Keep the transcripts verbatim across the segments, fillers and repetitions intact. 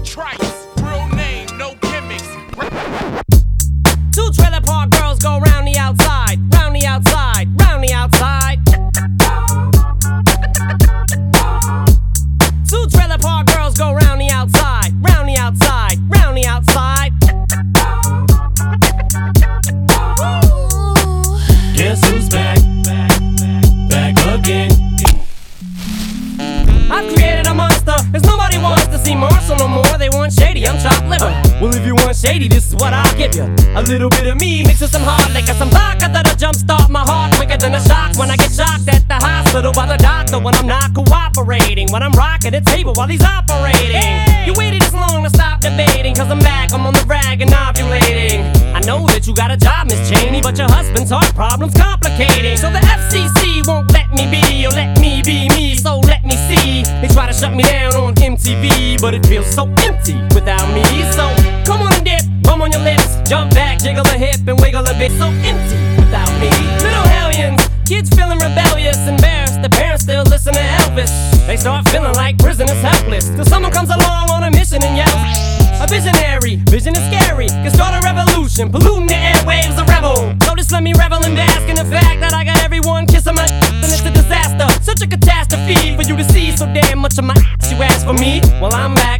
Trice, real name, no gimmicks. Two trailer park girls go round the outside, round the outside, round the outside. Two trailer park girls go round the outside, round the outside, round the outside. Guess who's back? Back, back again. I've created a monster, cause nobody wants to see Marshall no more. They want shady, I'm chopped liver. Well, if you want shady, this is what I'll give you. A little bit of me mixed with some hard liquor, some vodka that'll jumpstart my heart quicker than a shock when I get shocked at the hospital by the doctor when I'm not cooperating, when I'm rocking the table while he's operating. You waited this long to stop debating, cause I'm back, I'm on the rag and ovulating. I know that you got a job, Miss Cheney, but your husband's heart problem's complicating. So the F C C won't let me be, or let me be me, so let me see. They try to shut me down on M T V, but it feels so empty without me. So come on and dip, bum on your lips, jump back, jiggle a hip and wiggle a bit. So empty without me. Little hellions, kids feeling rebellious, embarrassed. The parents still listen to Elvis. They start feeling like prisoners helpless, till someone comes along on a mission and yells. A visionary, vision is scary, can start a revolution, polluting the airwaves, a rebel. So just let me revel and bask in the fact that I got everyone kissing my and it's a disaster, such a catastrophe for you to see so damn much of my ass you ask for me. Well, I'm back,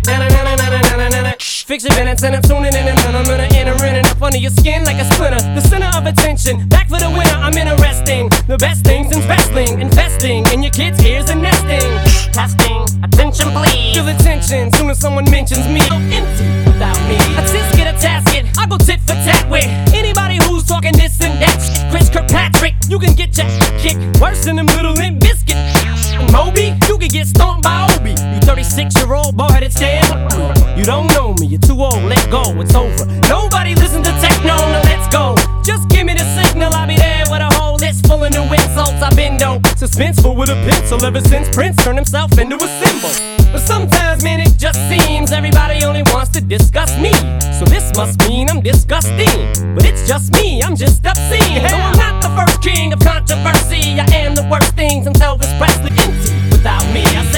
fix your minutes and I'm tuning in and I'm gonna enter in and up under your skin like a splinter. The center of attention, back for the winner, I'm interesting. The best things in wrestling, investing in your kids' ears and nesting. Testing, attention please. Feel the tension soon as someone mentions me. I'm empty without me. I just get a tasket, I go tit for tat with anybody who's talking this and that. Chris Kirkpatrick, you can get your kicked worse than them little Limp Bizkit. Moby, you can get stomped by Obi. You thirty-six year old boy headed stand. You don't know me, you're too old, let go, it's over. Nobody listen to techno, now let's go. Just give me the signal, I'll be there with a whole list full of new insults. I've been dope, suspenseful with a pencil ever since Prince turned himself into a symbol. But sometimes, man, it just seems everybody only wants to discuss me. So this must mean I'm disgusting. But it's just me, I'm just obscene. No, I'm not the first king of controversy. I am the worst thing since Elvis Presley. Empty without me, I say